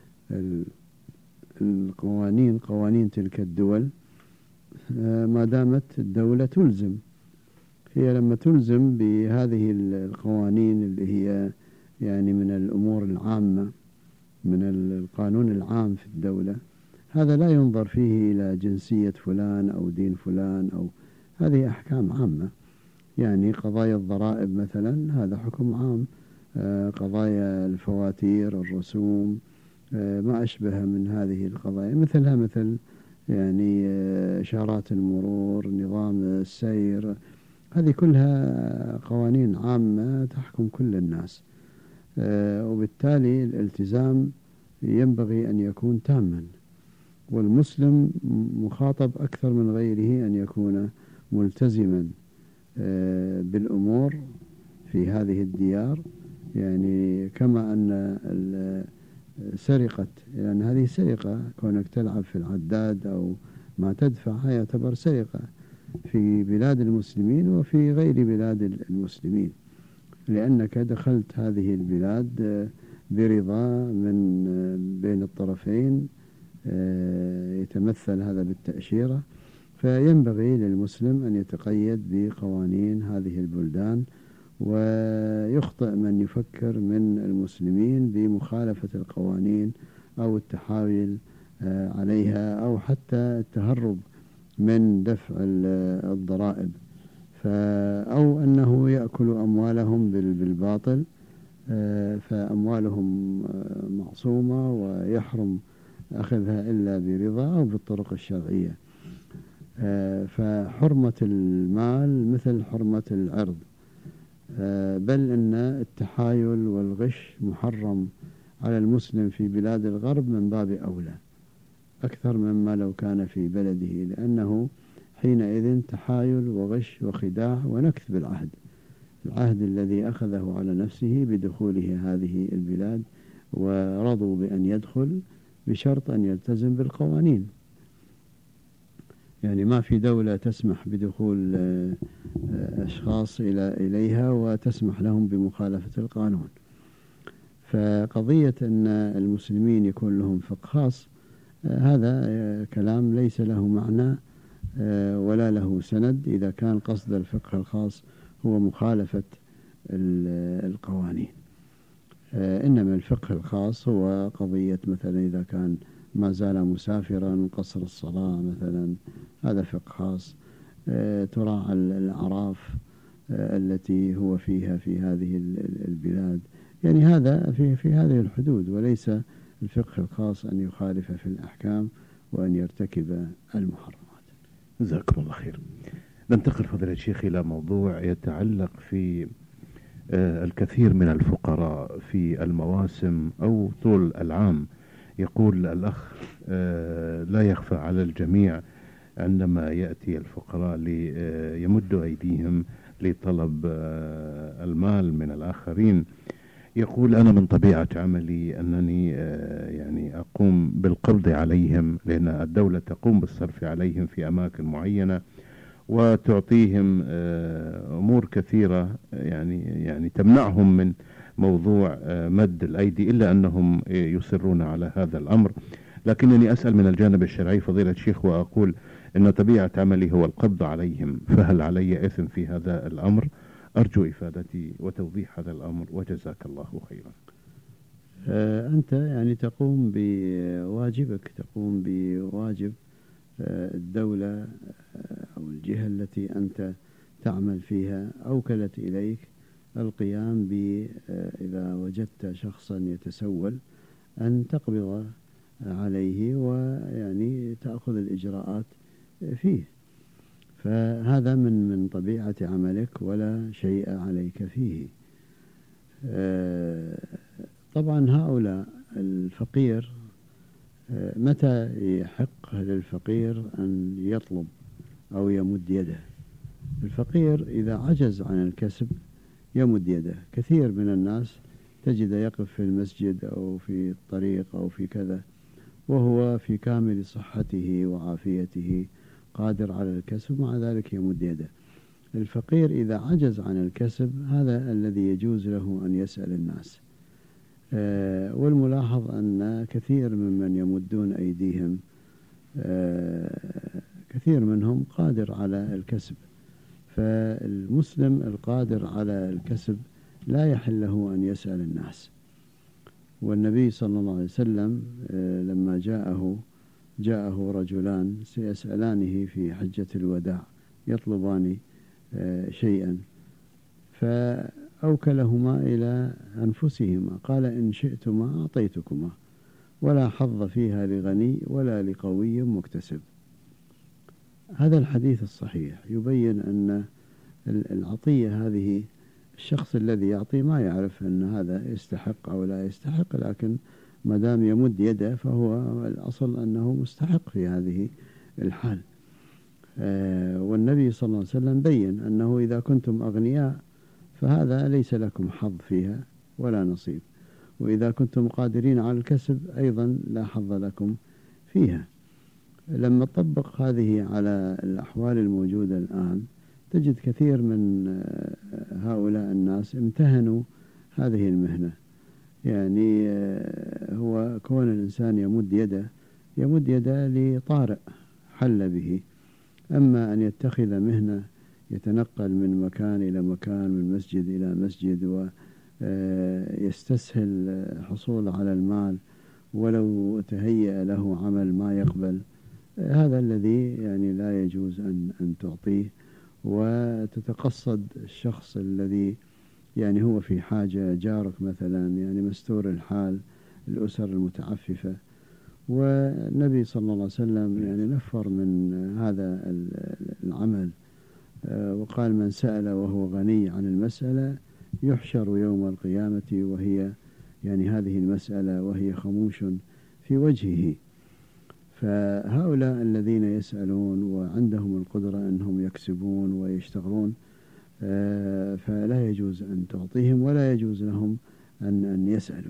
القوانين قوانين تلك الدول ما دامت الدولة تلزم. هي لما تلزم بهذه القوانين اللي هي يعني من الأمور العامة، من القانون العام في الدولة، هذا لا ينظر فيه إلى جنسية فلان أو دين فلان، أو هذه أحكام عامة. يعني قضايا الضرائب مثلا هذا حكم عام، قضايا الفواتير، الرسوم، ما أشبه من هذه القضايا، مثلها مثل يعني إشارات المرور، نظام السير، هذه كلها قوانين عامة تحكم كل الناس. وبالتالي الالتزام ينبغي أن يكون تاما، والمسلم مخاطب أكثر من غيره أن يكون ملتزما بالأمور في هذه الديار، يعني كما أن سرقة، لأن هذه سرقة، كونك تلعب في العداد أو ما تدفع يعتبر سرقة في بلاد المسلمين وفي غير بلاد المسلمين، لأنك دخلت هذه البلاد برضا من بين الطرفين يتمثل هذا بالتأشيرة. فينبغي للمسلم أن يتقيد بقوانين هذه البلدان، ويخطئ من يفكر من المسلمين بمخالفة القوانين أو التحايل عليها أو حتى التهرب من دفع الضرائب، أو أنه يأكل أموالهم بالباطل، فأموالهم معصومة ويحرم أخذها إلا برضا أو بالطرق الشرعية. فحرمة المال مثل حرمة العرض، بل إن التحايل والغش محرم على المسلم في بلاد الغرب من باب أولى أكثر مما لو كان في بلده، لأنه حينئذ تحايل وغش وخداع ونكث بالعهد، العهد الذي أخذه على نفسه بدخوله هذه البلاد، ورضوا بأن يدخل بشرط أن يلتزم بالقوانين. يعني ما في دولة تسمح بدخول أشخاص إلى إليها وتسمح لهم بمخالفة القانون. فقضية أن المسلمين يكون لهم فقه خاص هذا كلام ليس له معنى ولا له سند إذا كان قصد الفقه الخاص هو مخالفة القوانين. إنما الفقه الخاص هو قضية مثلا إذا كان ما زال مسافرا قصر الصلاة مثلا، هذا فقه خاص، تراعى الأعراف التي هو فيها في هذه البلاد، يعني هذا في في هذه الحدود، وليس الفقه الخاص أن يخالف في الأحكام وأن يرتكب المحرمات. جزاكم الله خير. ننتقل فضيلة الشيخ إلى موضوع يتعلق في الكثير من الفقراء في المواسم أو طول العام. يقول الأخ لا يخفى على الجميع عندما يأتي الفقراء ليمدوا أيديهم لطلب المال من الآخرين، يقول أنا من طبيعة عملي أنني يعني أقوم بالقبض عليهم، لأن الدولة تقوم بالصرف عليهم في أماكن معينة وتعطيهم أمور كثيرة يعني يعني تمنعهم من موضوع مد الأيدي، إلا أنهم يصرون على هذا الأمر. لكنني أسأل من الجانب الشرعي فضيلة الشيخ وأقول إن طبيعة عملي هو القبض عليهم، فهل علي إثم في هذا الأمر؟ أرجو إفادتي وتوضيح هذا الأمر وجزاك الله خيرا. أنت يعني تقوم بواجبك، تقوم بواجب الدولة أو الجهة التي أنت تعمل فيها أوكلت إليك القيام ب إذا وجدت شخصا يتسول أن تقبض عليه ويعني تأخذ الإجراءات فيه، فهذا من من طبيعة عملك ولا شيء عليك فيه. طبعا هؤلاء الفقير متى يحق للفقير أن يطلب أو يمد يده؟ الفقير إذا عجز عن الكسب يمد يده. كثير من الناس تجد يقف في المسجد أو في الطريق أو في كذا وهو في كامل صحته وعافيته قادر على الكسب، مع ذلك يمد يده. الفقير إذا عجز عن الكسب هذا الذي يجوز له أن يسأل الناس. آه والملاحظ أن كثير ممن يمدون أيديهم آه كثير منهم قادر على الكسب، فالمسلم القادر على الكسب لا يحل له أن يسأل الناس. والنبي صلى الله عليه وسلم آه لما جاءه جاءه رجلان سيسألانه في حجة الوداع يطلبان آه شيئا، فأوكلهما إلى أنفسهما، قال إن شئتما أعطيتكما ولا حظ فيها لغني ولا لقوي مكتسب. هذا الحديث الصحيح يبين أن العطية هذه الشخص الذي يعطي ما يعرف أن هذا يستحق أو لا يستحق، لكن ما دام يمد يده فهو الأصل أنه مستحق في هذه الحال. والنبي صلى الله عليه وسلم بين أنه إذا كنتم أغنياء فهذا ليس لكم حظ فيها ولا نصيب، وإذا كنتم قادرين على الكسب أيضا لا حظ لكم فيها. لما تطبق هذه على الأحوال الموجودة الآن تجد كثير من هؤلاء الناس امتهنوا هذه المهنة. يعني هو كون الإنسان يمد يده يمد يده لطارئ حل به، أما أن يتخذ مهنة يتنقل من مكان إلى مكان، من مسجد إلى مسجد، ويستسهل حصول على المال ولو تهيأ له عمل ما يقبل، هذا الذي يعني لا يجوز أن أن تعطيه، وتتقصد الشخص الذي يعني هو في حاجة، جارك مثلا يعني مستور الحال، الأسر المتعففة. والنبي صلى الله عليه وسلم يعني نفر من هذا العمل وقال: من سأل وهو غني عن المسألة يحشر يوم القيامة وهي يعني هذه المسألة وهي خموش في وجهه. فهؤلاء الذين يسألون وعندهم القدرة أنهم يكسبون ويشتغلون فلا يجوز أن تعطيهم ولا يجوز لهم أن أن يسألوا.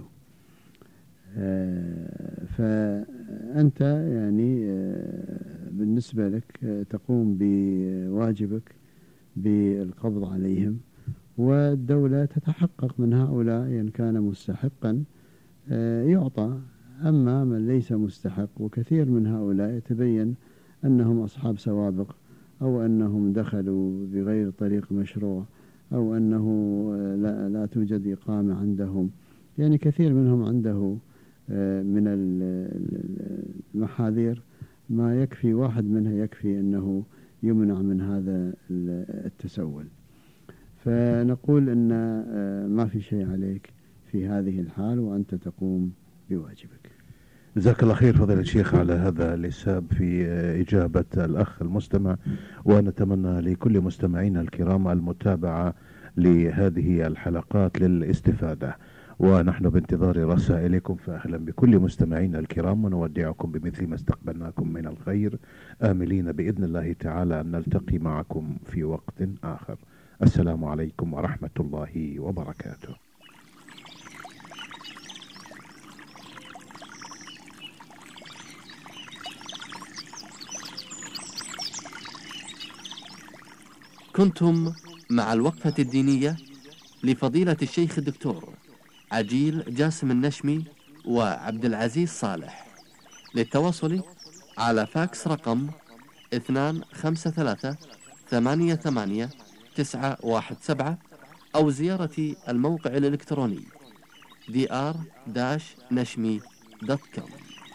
فأنت يعني بالنسبة لك تقوم بواجبك بالقبض عليهم، والدولة تتحقق من هؤلاء إن كان مستحقا يعطى، أما من ليس مستحق، وكثير من هؤلاء يتبين أنهم أصحاب سوابق أو أنهم دخلوا بغير طريق مشروع أو أنه لا, لا توجد إقامة عندهم، يعني كثير منهم عنده من المحاذير ما يكفي، واحد منها يكفي أنه يمنع من هذا التسول. فنقول أن ما في شيء عليك في هذه الحال وأنت تقوم بواجبك. جزاك الله خير فضيلة الشيخ على هذا الإسهاب في إجابة الأخ المستمع، ونتمنى لكل مستمعينا الكرام المتابعة لهذه الحلقات للاستفادة، ونحن بانتظار رسائلكم. فأهلا بكل مستمعينا الكرام، ونودعكم بمثل ما استقبلناكم من الخير، آملين بإذن الله تعالى أن نلتقي معكم في وقت آخر. السلام عليكم ورحمة الله وبركاته. كنتم مع الوقفة الدينية لفضيلة الشيخ الدكتور عجيل جاسم النشمي وعبد العزيز صالح. للتواصل على فاكس رقم اثنان خمسة ثلاثة ثمانية ثمانية تسعة واحد سبعة أو زيارة الموقع الإلكتروني دي آر نشمي دوت كوم.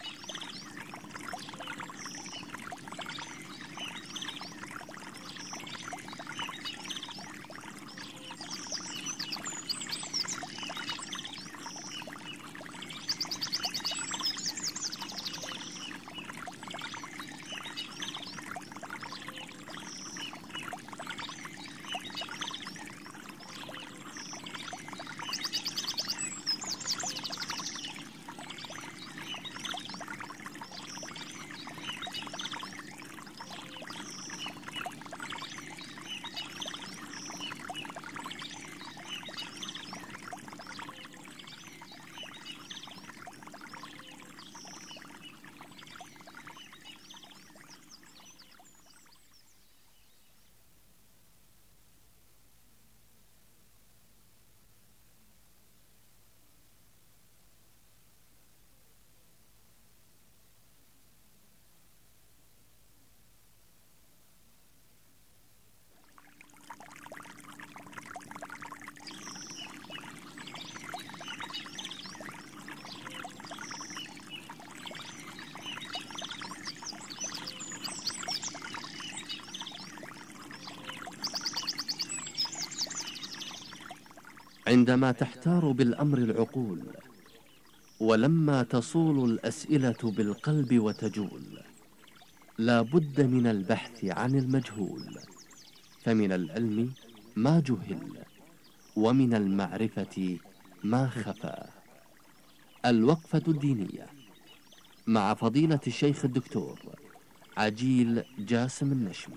عندما تحتار بالأمر العقول، ولما تصول الأسئلة بالقلب وتجول، لا بد من البحث عن المجهول، فمن العلم ما جهل، ومن المعرفة ما خفى. الوقفة الدينية مع فضيلة الشيخ الدكتور عجيل جاسم النشمي.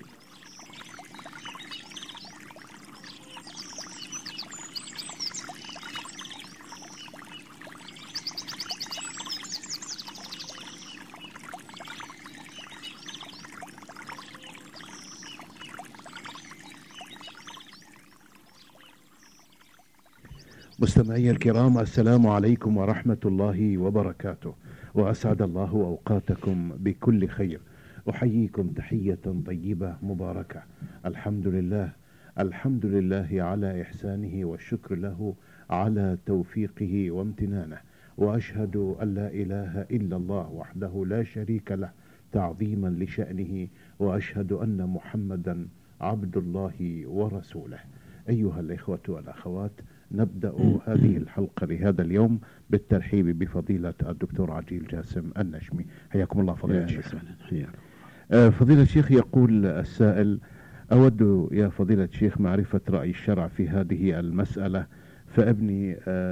مستمعي الكرام، السلام عليكم ورحمة الله وبركاته، وأسعد الله أوقاتكم بكل خير. أحييكم تحية طيبة مباركة. الحمد لله الحمد لله على إحسانه، والشكر له على توفيقه وامتنانه، وأشهد أن لا إله إلا الله وحده لا شريك له تعظيما لشأنه، وأشهد أن محمدا عبد الله ورسوله. أيها الإخوة والأخوات، نبدأ هذه الحلقة لهذا اليوم بالترحيب بفضيلة الدكتور عجيل جاسم النشمي. حياكم الله فضيلة الشيخ. فضيلة الشيخ، يقول السائل: أود يا فضيلة الشيخ معرفة رأي الشرع في هذه المسألة، فابني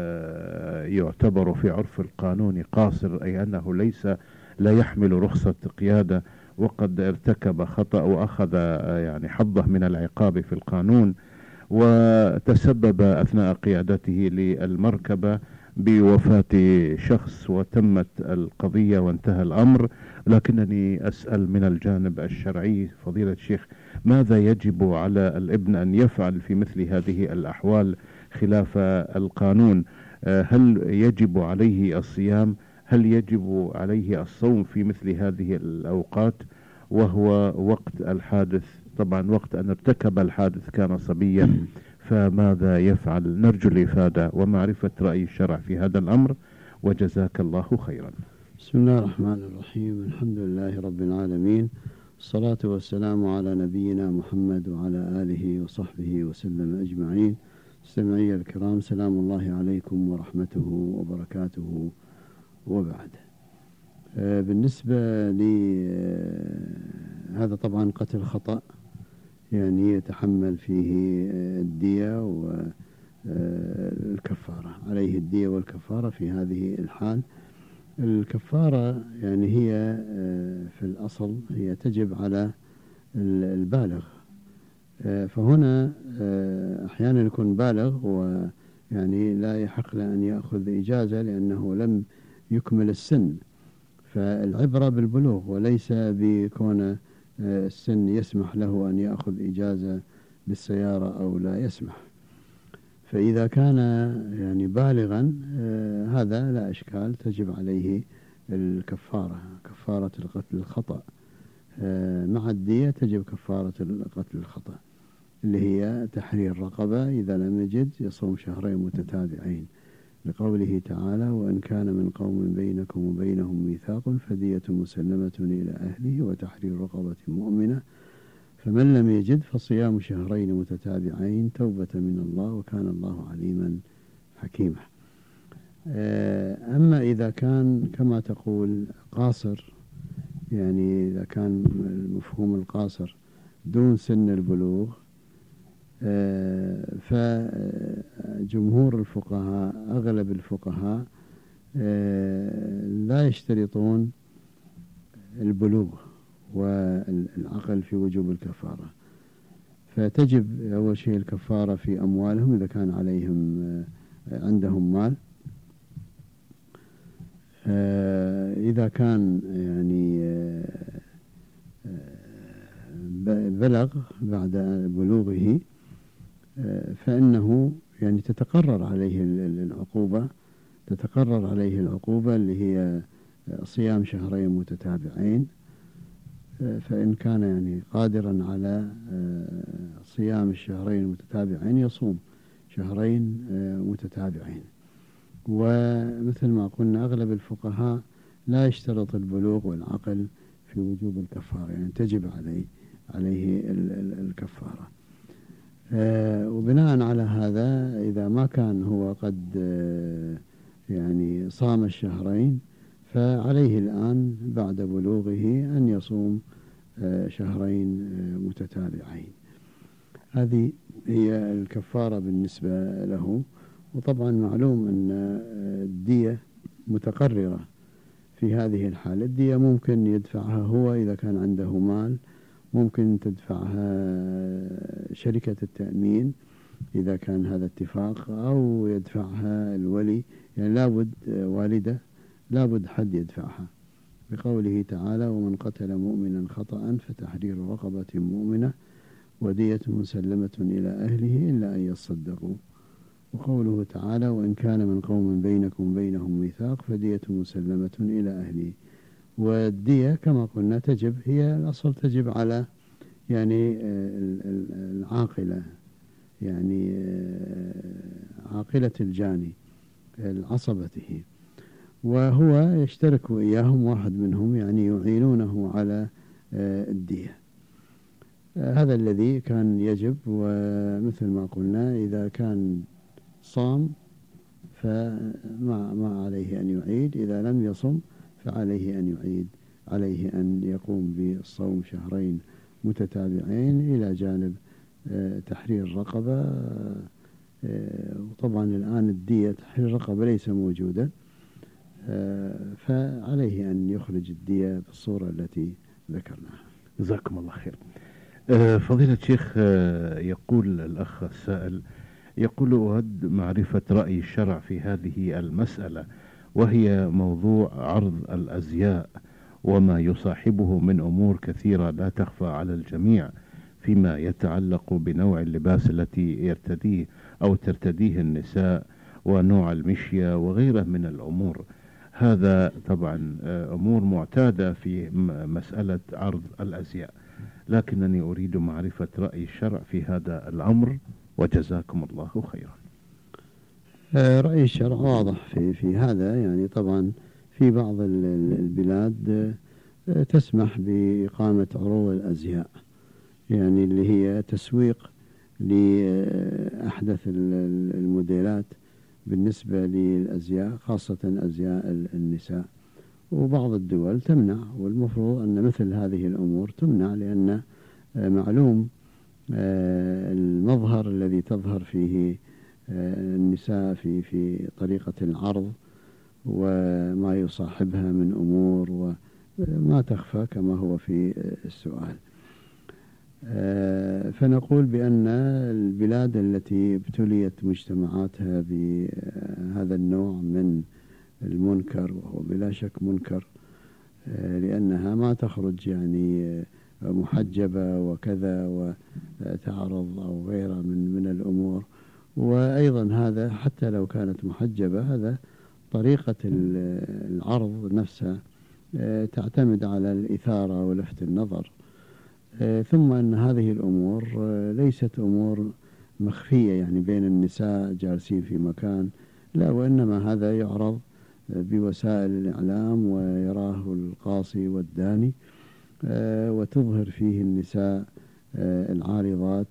يعتبر في عرف القانون قاصر، أي أنه ليس لا يحمل رخصة قيادة، وقد ارتكب خطأ وأخذ يعني حظه من العقاب في القانون، وتسبب أثناء قيادته للمركبة بوفاة شخص، وتمت القضية وانتهى الأمر. لكنني أسأل من الجانب الشرعي فضيلة الشيخ، ماذا يجب على الابن أن يفعل في مثل هذه الأحوال خلاف القانون؟ هل يجب عليه الصيام؟ هل يجب عليه الصوم في مثل هذه الأوقات وهو وقت الحادث؟ طبعا وقت أن ارتكب الحادث كان صبيا، فماذا يفعل؟ نرجو الإفادة ومعرفة رأي الشرع في هذا الأمر، وجزاك الله خيرا. بسم الله الرحمن الرحيم. الحمد لله رب العالمين، الصلاة والسلام على نبينا محمد وعلى آله وصحبه وسلم أجمعين. مستمعي الكرام، سلام الله عليكم ورحمته وبركاته. وبعد، بالنسبة لي هذا طبعا قتل خطأ، يعني يتحمل فيه الدية والكفارة، عليه الدية والكفارة في هذه الحال. الكفارة يعني هي في الأصل هي تجب على البالغ، فهنا أحيانا يكون بالغ ويعني لا يحق له أن يأخذ إجازة لأنه لم يكمل السن، فالعبرة بالبلوغ وليس بكون السن يسمح له أن يأخذ إجازة للسيارة أو لا يسمح. فإذا كان يعني بالغا هذا لا إشكال، تجب عليه الكفارة، كفارة القتل الخطأ. مع الدية تجب كفارة القتل الخطأ، اللي هي تحرير رقبة، إذا لم يجد يصوم شهرين متتابعين، لقوله تعالى: وإن كان من قوم بينكم وبينهم ميثاق فدية مسلمة إلى أهله وتحرير رقبة مؤمنة، فمن لم يجد فصيام شهرين متتابعين توبة من الله وكان الله عليما حكيما. أما إذا كان كما تقول قاصر، يعني إذا كان المفهوم القاصر دون سن البلوغ، فجمهور الفقهاء أغلب الفقهاء لا يشترطون البلوغ والعقل في وجوب الكفارة، فتجب أول شيء الكفارة في أموالهم إذا كان عليهم عندهم مال. إذا كان يعني بلغ بعد بلوغه فإنه يعني تتقرر عليه العقوبة تتقرر عليه العقوبة اللي هي صيام شهرين متتابعين، فإن كان يعني قادرا على صيام الشهرين المتتابعين يصوم شهرين متتابعين. ومثل ما قلنا أغلب الفقهاء لا يشترط البلوغ والعقل في وجوب الكفارة، يعني تجب عليه عليه الكفارة. وبناء على هذا إذا ما كان هو قد يعني صام الشهرين، فعليه الآن بعد بلوغه أن يصوم شهرين متتابعين. هذه هي الكفارة بالنسبة له. وطبعا معلوم أن الدية متقررة في هذه الحالة. الدية ممكن يدفعها هو إذا كان عنده مال، ممكن تدفعها شركة التأمين إذا كان هذا اتفاق، أو يدفعها الولي، يعني لابد والدة لابد حد يدفعها، بقوله تعالى: ومن قتل مؤمنا خطأ فتحرير رقبة مؤمنة ودية مسلمة إلى أهله إلا أن يصدقوا. وقوله تعالى: وإن كان من قوم بينكم بينهم ميثاق فدية مسلمة إلى أهله. والدية كما قلنا تجب، هي الأصل تجب على يعني العاقلة، يعني عاقلة الجاني العصبته، وهو يشترك إياهم واحد منهم، يعني يعينونه على الدية. هذا الذي كان يجب. ومثل ما قلنا إذا كان صام فما ما عليه أن يعيد، إذا لم يصم فعليه أن يعيد، عليه أن يقوم بالصوم شهرين متتابعين إلى جانب تحرير الرقبة. وطبعا الآن الدية تحرير الرقبة ليس موجودا، فعليه أن يخرج الدية بالصورة التي ذكرناها. جزاكم الله خير. فضيلة الشيخ، يقول الأخ السائل، يقول: أود معرفة رأي الشرع في هذه المسألة، وهي موضوع عرض الأزياء وما يصاحبه من أمور كثيرة لا تخفى على الجميع فيما يتعلق بنوع اللباس التي يرتديه أو ترتديه النساء، ونوع المشية وغيره من الأمور. هذا طبعا أمور معتادة في مسألة عرض الأزياء، لكنني أريد معرفة رأي الشرع في هذا الأمر، وجزاكم الله خيرا. رأي الشرع واضح في, في هذا. يعني طبعا في بعض البلاد تسمح بإقامة عروض الأزياء، يعني اللي هي تسويق لأحدث الموديلات بالنسبة للأزياء، خاصة أزياء النساء. وبعض الدول تمنع، والمفروض أن مثل هذه الأمور تمنع، لأن معلوم المظهر الذي تظهر فيه النساء في في طريقة العرض وما يصاحبها من أمور وما تخفى كما هو في السؤال. فنقول بأن البلاد التي ابتليت مجتمعاتها بهذا النوع من المنكر، وهو بلا شك منكر لأنها ما تخرج يعني محجبة وكذا وتعرض أو غيرها من من الأمور. وأيضا هذا حتى لو كانت محجبة، هذا طريقة العرض نفسها تعتمد على الإثارة ولفت النظر. ثم أن هذه الأمور ليست أمور مخفية يعني بين النساء جالسين في مكان، لا، وإنما هذا يعرض بوسائل الإعلام ويراه القاصي والداني، وتظهر فيه النساء العارضات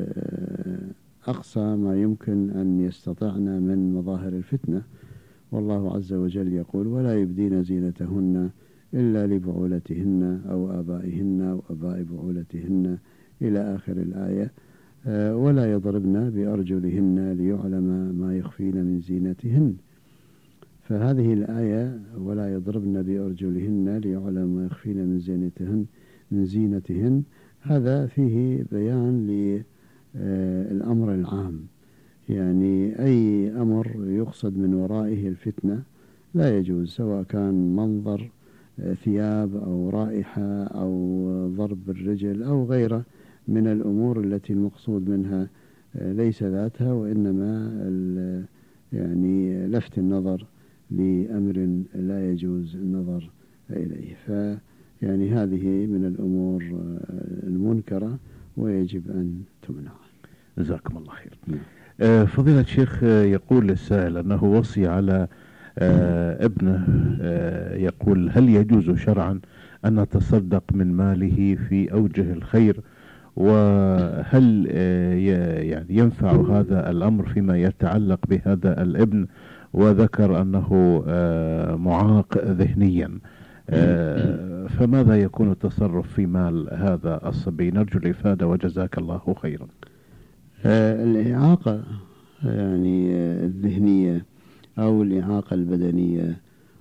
أقصى ما يمكن أن يستطعن من مظاهر الفتنة. والله عز وجل يقول: ولا يبدين زينتهن إلا لبعولتهن أو آبائهن أو آباء بعولتهن إلى آخر الآية. ولا يضربن بأرجلهن ليعلم ما يخفين من زينتهن. فهذه الآية ولا يضربن بأرجلهن ليعلم ما يخفين من زينتهن من زينتهن هذا فيه بيان للأمر العام، يعني أي أمر يقصد من ورائه الفتنة لا يجوز، سواء كان منظر ثياب أو رائحة أو ضرب بالرجل أو غيره من الأمور التي المقصود منها ليس ذاتها، وإنما يعني لفت النظر لأمر لا يجوز النظر إليه. فيعني هذه من الأمور المنكرة ويجب أن تمنع. جزاكم الله خير. آه فضيلة الشيخ، يقول السائل أنه وصي على آه ابنه، آه يقول: هل يجوز شرعا أن نتصدق من ماله في أوجه الخير؟ وهل آه يعني ينفع هذا الأمر فيما يتعلق بهذا الابن؟ وذكر أنه آه معاق ذهنيا، آه فماذا يكون التصرف في مال هذا الصبي؟ نرجو الإفادة وجزاك الله خيرا. آه الإعاقة يعني الذهنية أو الإعاقة البدنية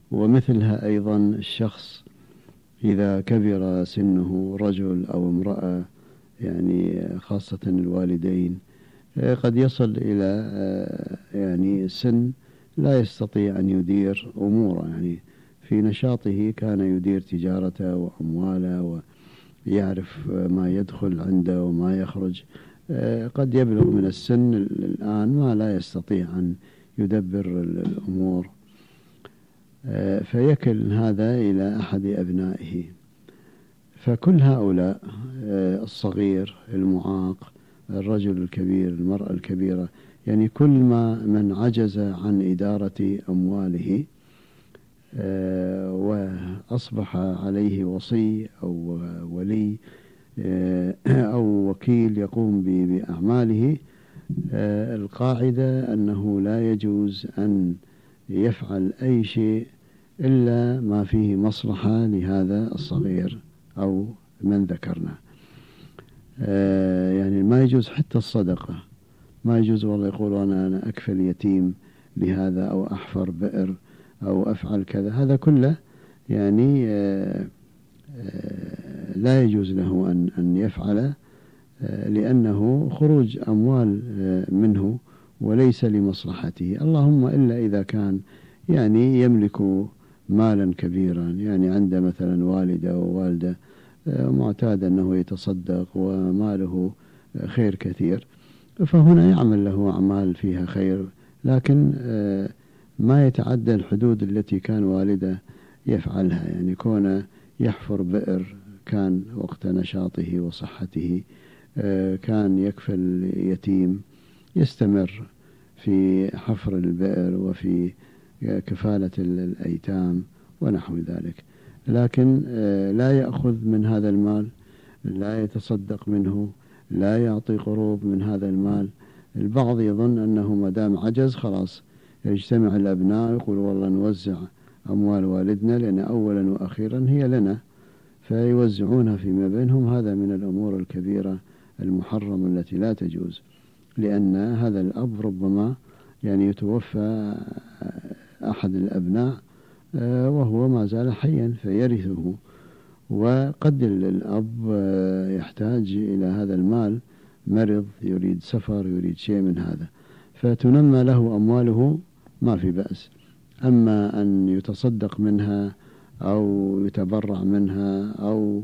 ومثلها أيضا الشخص إذا كبر سنه، رجل أو امرأة، يعني خاصة الوالدين، قد يصل إلى يعني سن لا يستطيع أن يدير أموره، يعني في نشاطه كان يدير تجارته وأمواله ويعرف ما يدخل عنده وما يخرج، قد يبلغ من السن الآن ما لا يستطيع أن يدبر الأمور، فيكل هذا إلى أحد أبنائه. فكل هؤلاء، الصغير، المعاق، الرجل الكبير، المرأة الكبيرة، يعني كل ما من عجز عن إدارة أمواله وأصبح عليه وصي أو ولي أو وكيل يقوم بأعماله، القاعدة أنه لا يجوز أن يفعل أي شيء إلا ما فيه مصلحة لهذا الصغير أو من ذكرنا. يعني ما يجوز حتى الصدقة، ما يجوز والله يقول أنا, أنا أكفل يتيم لهذا أو أحفر بئر أو أفعل كذا، هذا كله يعني لا يجوز له أن أن يفعل، لأنه خروج أموال منه وليس لمصلحته، اللهم إلا إذا كان يعني يملك مالا كبيرا، يعني عنده مثلا والدة ووالدة معتاد أنه يتصدق وماله خير كثير، فهنا يعمل له أعمال فيها خير، لكن ما يتعدى الحدود التي كان والده يفعلها، يعني كونه يحفر بئر كان وقت نشاطه وصحته، كان يكفل يتيم يستمر في حفر البئر وفي كفالة الأيتام ونحو ذلك، لكن لا يأخذ من هذا المال، لا يتصدق منه، لا يعطي قروض من هذا المال. البعض يظن أنه مدام عجز خلاص يجتمع الأبناء يقول والله نوزع أموال والدنا لأن أولا وأخيرا هي لنا، فيوزعونها فيما بينهم. هذا من الأمور الكبيرة المحرمة التي لا تجوز، لأن هذا الأب ربما يعني يتوفى أحد الأبناء وهو ما زال حيا فيرثه، وقد الأب يحتاج إلى هذا المال، مرض، يريد سفر، يريد شيء من هذا، فتنمى له أمواله ما في بأس. أما أن يتصدق منها أو يتبرع منها أو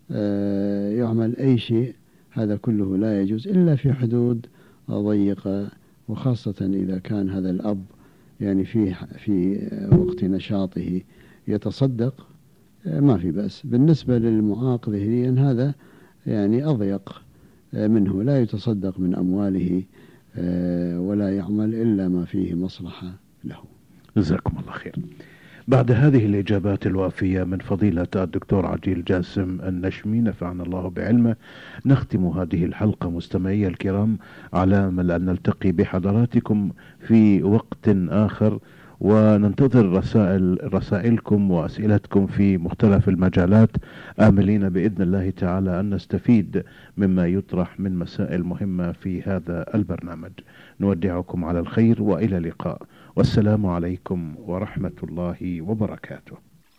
يعمل أي شيء، هذا كله لا يجوز إلا في حدود ضيقة، وخاصة إذا كان هذا الأب يعني في في وقت نشاطه يتصدق ما في بأس. بالنسبة للمعاق ذهنيا هذا يعني أضيق منه، لا يتصدق من أمواله ولا يعمل إلا ما فيه مصلحة له. جزاكم الله خير. بعد هذه الإجابات الوافية من فضيلة الدكتور عجيل جاسم النشمي نفعنا الله بعلمه، نختم هذه الحلقة مستمعي الكرام، على أمل أن نلتقي بحضراتكم في وقت آخر، وننتظر رسائل رسائلكم وأسئلتكم في مختلف المجالات، آملين بإذن الله تعالى أن نستفيد مما يطرح من مسائل مهمة في هذا البرنامج. نودعكم على الخير وإلى اللقاء، والسلام عليكم ورحمة الله وبركاته.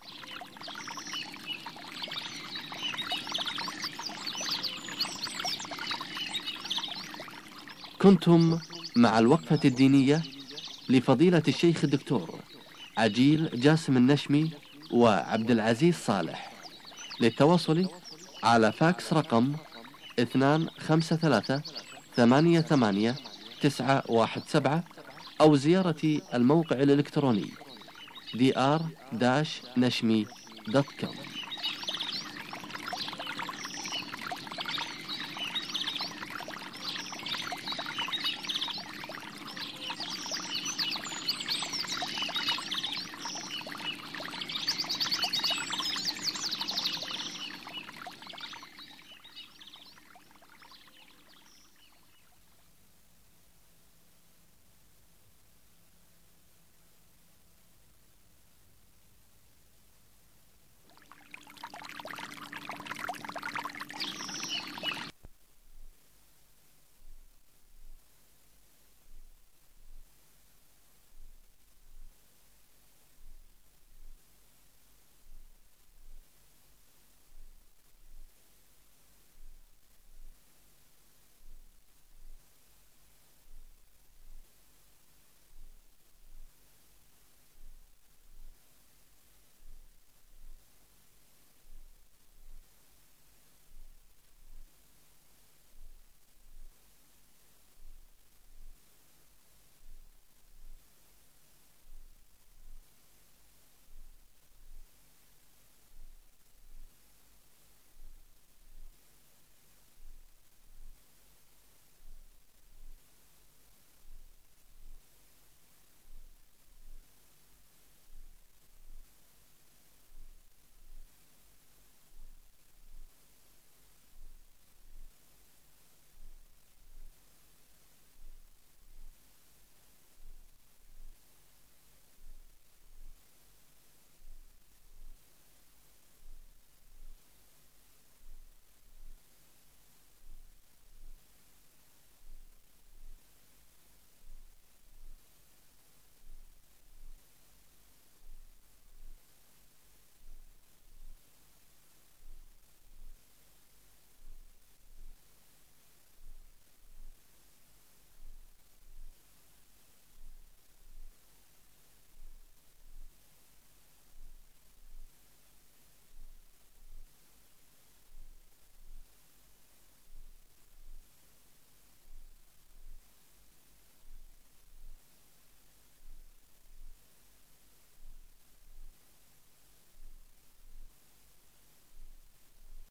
كنتم مع الوقفة الدينية لفضيلة الشيخ الدكتور عجيل جاسم النشمي وعبد العزيز صالح. للتواصل على فاكس رقم اثنان خمسة ثلاثة ثمانية ثمانية تسعة واحد سبعة أو زيارة الموقع الإلكتروني دي آر نشمي دوت كوم.